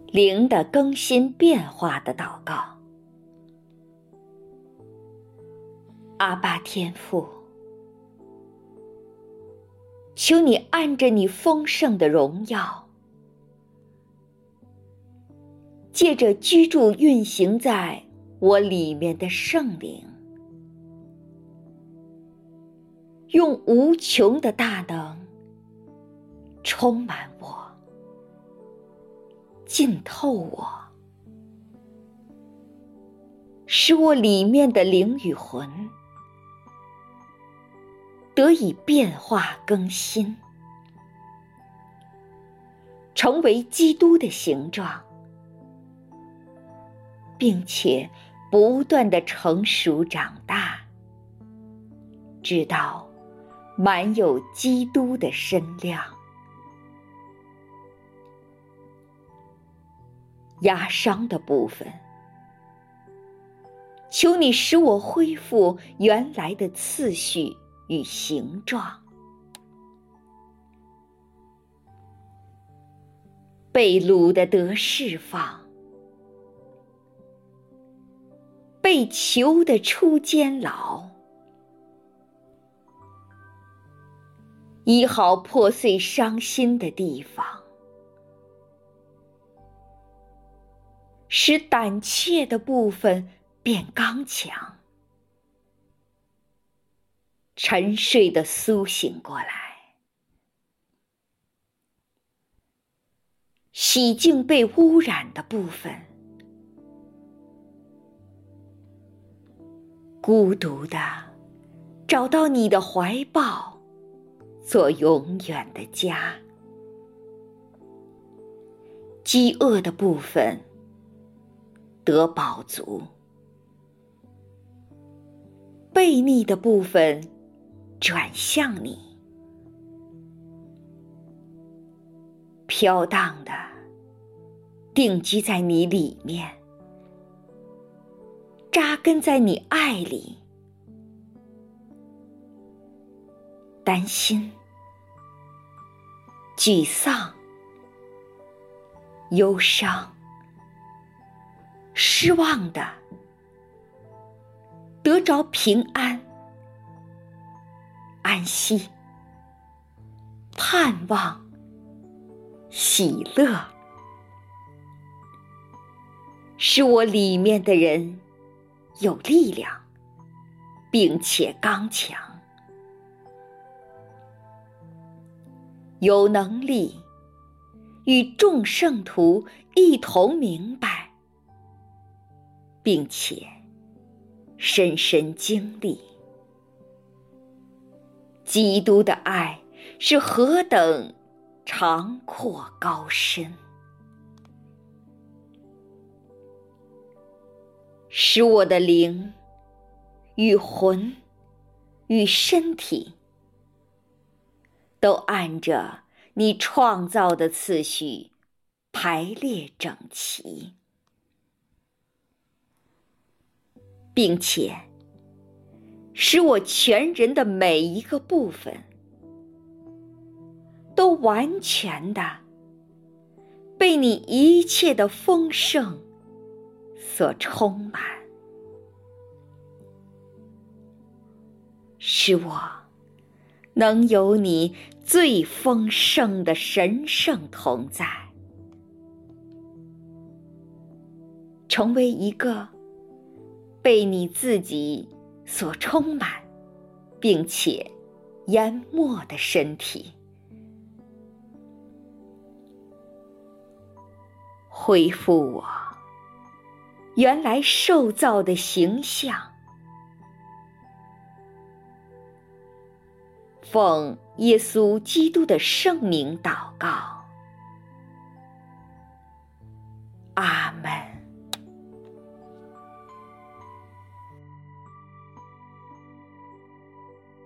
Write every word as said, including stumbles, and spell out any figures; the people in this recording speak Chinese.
灵的更新变化的祷告。阿爸天父，求你按着你丰盛的荣耀，借着居住运行在我里面的圣灵，用无穷的大能充满我，浸透我，使我里面的灵与魂得以变化更新，成为基督的形状，并且不断地成熟长大，直到满有基督的身量。压伤的部分，求你使我恢复原来的次序与形状。被掳的得释放，被囚的出监牢，医好破碎伤心的地方，使胆怯的部分变刚强，沉睡的苏醒过来，洗净被污染的部分，孤独的找到你的怀抱，做永远的家。饥饿的部分得饱足，悖逆的部分转向你，飘荡的定居在你里面，扎根在你爱里。担心、沮丧、忧伤、失望的得着平安、安息、盼望、喜乐，使我里面的人有力量，并且刚强，有能力与众圣徒一同明白，并且深深经历基督的爱是何等长阔高深，使我的灵与魂与身体都按着你创造的次序排列整齐，并且使我全人的每一个部分都完全的被你一切的丰盛所充满，使我能有你最丰盛的神圣同在，成为一个被你自己所充满并且淹没的身体，恢复我原来受造的形象。奉耶稣基督的圣名祷告，阿们。